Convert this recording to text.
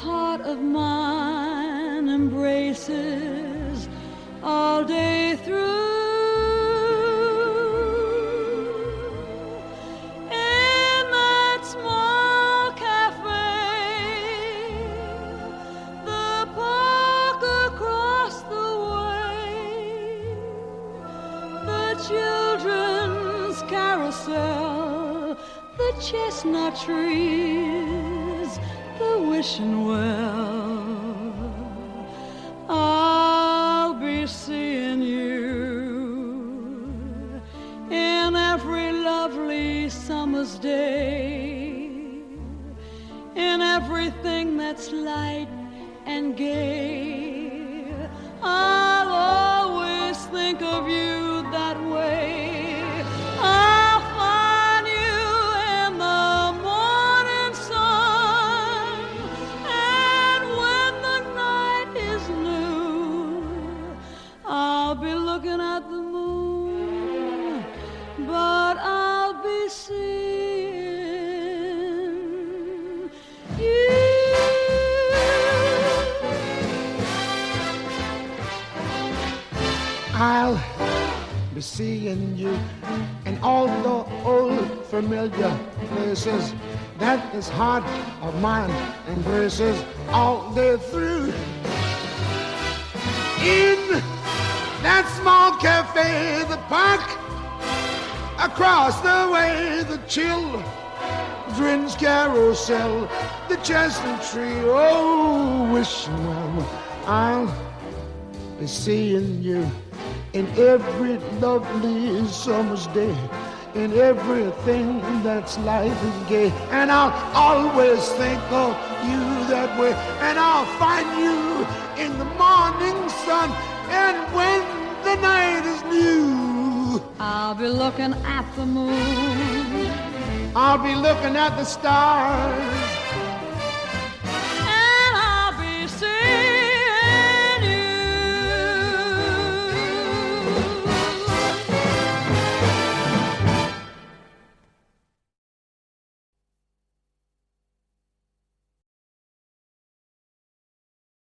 heart of mine embraces all day through. Children's carousel, the chestnut trees, the wishing well. I'll be seeing you in every lovely summer's day, in everything that's light and gay. I'll always think of you that way. I'll find you in the morning sun, and when the night is new, I'll be looking at the moon, but I'll be seeing you. I'll be seeing you in all the old familiar places that this heart of mine embraces all day through. In that small cafe, the park, across the way, the children's carousel, the chestnut tree, oh, wishing well. I'll be seeing you in every lovely summer's day, in everything that's life and gay, and I'll always think of you that way, and I'll find you in the morning sun, and when the night is new, I'll be looking at the moon, I'll be looking at the stars,